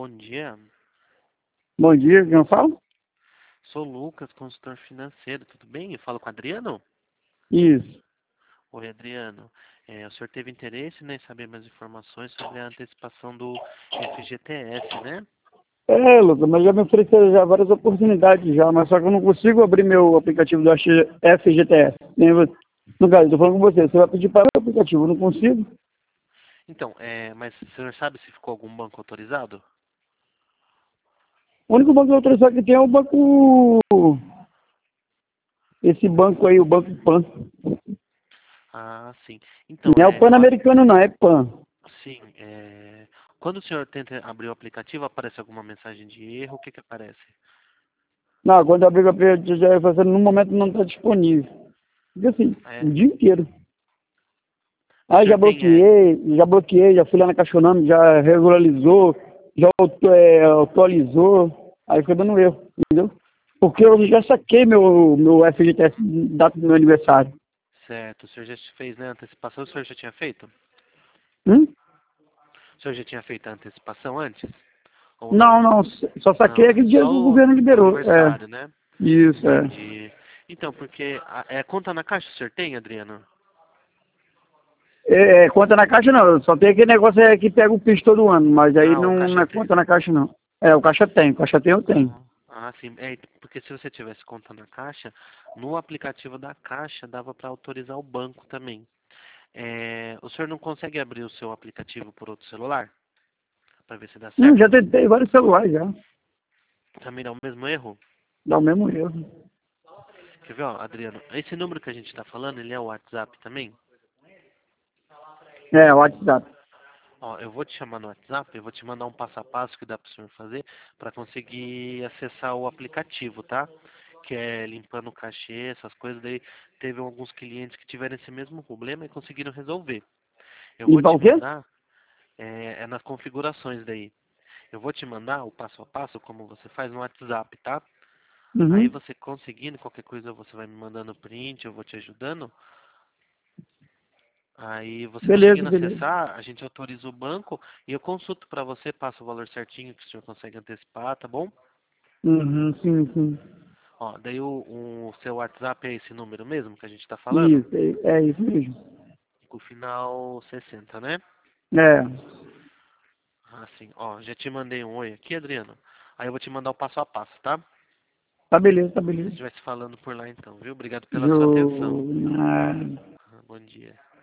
Bom dia. Bom dia, quem eu falo? Sou Lucas, consultor financeiro. Tudo bem? Eu falo com o Adriano? Isso. Oi, Adriano. O senhor teve interesse, né, em saber mais informações sobre a antecipação do FGTS, né? Lucas, mas já me ofereceram já várias oportunidades já, mas só que eu não consigo abrir meu aplicativo do FGTS. No caso, eu tô falando com você, você vai pedir para o aplicativo, eu não consigo. Então, mas o senhor sabe se ficou algum banco autorizado? O único banco autorizado que tem é o banco, esse banco aí, o Banco Pan. Ah, sim. Então, Não é o Pan-Americano não, é Pan. sim, quando o senhor tenta abrir o aplicativo, aparece alguma mensagem de erro? O que que aparece? Não, quando eu abri o aplicativo, já vai no momento não está disponível. Fica assim, É, o dia inteiro. o Aí senhor tem, já bloqueei, já fui lá na Caixa Econômica, já regularizou, já atualizou, aí fica dando erro, entendeu? Porque eu já saquei meu FGTS data do meu aniversário. certo, o senhor já fez, né, a antecipação, o senhor já tinha feito? Hum? O senhor já tinha feito a antecipação antes? Ou não? Não, não, só saquei Não, aquele dia só que o o governo liberou. aniversário, né? Isso, Entendi. Então, porque conta na caixa o senhor tem, Adriano? Conta na caixa não, só tem aquele negócio que pega o piso todo ano, mas aí Ah, o não caixa é tem. conta na caixa não. O caixa tem, eu tenho. Sim. Porque se você tivesse conta na caixa, no aplicativo da caixa dava para autorizar o banco também. O senhor não consegue abrir o seu aplicativo por outro celular? Para ver se dá Já certo? tentei vários celulares já, Também dá o mesmo erro? dá o mesmo erro. Quer ver, ó, Adriano? Esse número que a gente está falando, ele é o WhatsApp também? O WhatsApp. Ó, eu vou te chamar no WhatsApp, eu vou te mandar um passo a passo que dá para o senhor fazer para conseguir acessar o aplicativo, tá? Que é limpando o cachê, essas coisas. Daí teve alguns clientes que tiveram esse mesmo problema e conseguiram resolver. Eu vou Limpar te o quê? mandar, nas configurações daí. Eu vou te mandar o passo a passo como você faz no WhatsApp, tá? Aí Uhum. você conseguindo, qualquer coisa você vai me mandando print, eu vou te ajudando. Aí você Beleza, conseguindo beleza. acessar, a gente autoriza o banco e eu consulto para você, passo o valor certinho que o senhor consegue antecipar, tá bom? Uhum, sim, sim. Ó, daí o seu WhatsApp é esse número mesmo que a gente está falando? Isso, é isso mesmo. Com o final 60, né? É, Assim, ó, já te mandei um oi aqui, Adriano. Aí eu vou te mandar o passo a passo, tá? tá beleza, tá A beleza. gente vai se falando por lá então, viu? Obrigado pela sua atenção. Jo... Bom dia.